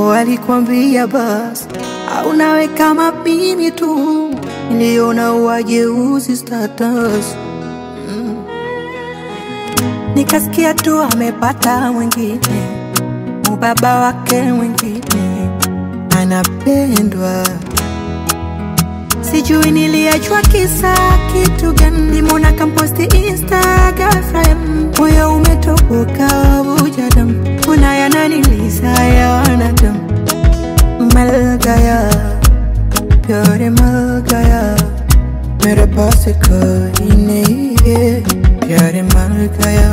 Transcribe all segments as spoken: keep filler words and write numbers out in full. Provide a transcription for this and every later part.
wako alikwambia basi, au nawe kama mimi tu niliona wajeuzi status. mm. Nikasikia tu amepata mwingine, ubaba wake mwingine anapendwa. Sijui niliachwa kisa kitu gani, nimeona kamposti Instagram, moyo umetoboka vuja damu, unayananiliza ya wanadamu. Mal gaya, प्यार मल गया, मेरे पास कोई नहीं है, प्यार मल गया,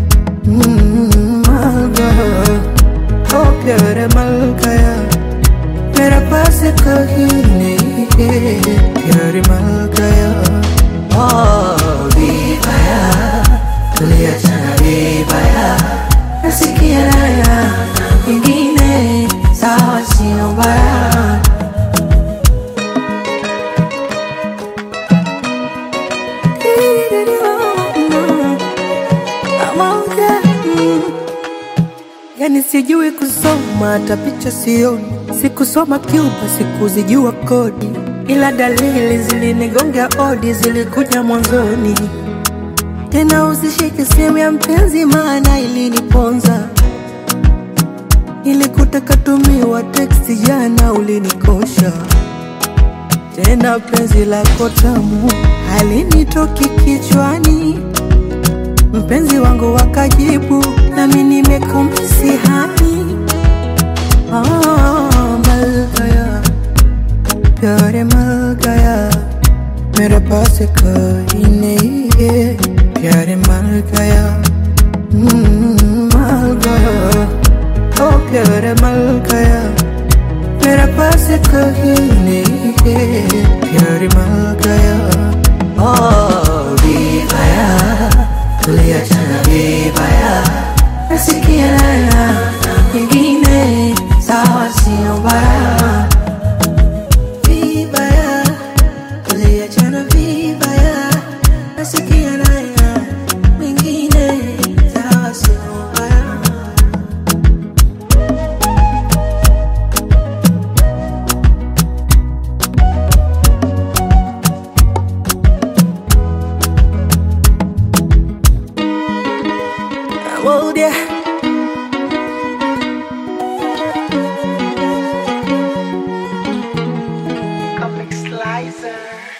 मल गया, ओ प्यार मल गया, मेरे पास कोई नहीं है, प्यार मल गया. Oh vibaya, tuliachana vibaya, nasikia haya ingine sawa sio mbaya. Yani sijui kusoma hata picha sioni, sikusoma Cuba, sikuzijua kodi, ila dalili zilinigonga odi, zilikuja mwanzoni. Tena usishike simu ya mpenzi maana iliniponza, nilikutaka tumiwa teksti jana ulinikosha. Tena penzi lako tamu halinitoki kichwani, mpenzi wangu wakajibu nami nimekumisi hani. Ah, mal gaya, प्यार मल गया, मेरे पास कोई नहीं है, प्यार मल गया, मल गया, ओ प्यार मल गया, मेरे पास कोई नहीं है, प्यार मल गया. Oh vibaya, tuliachana vibaya, nasikia haya ingine sawa sio mbaya. Vibaya, tuliachana vibaya, nasikia haya ingine sawa sio mbaya. Oh dear. Comic Slicer.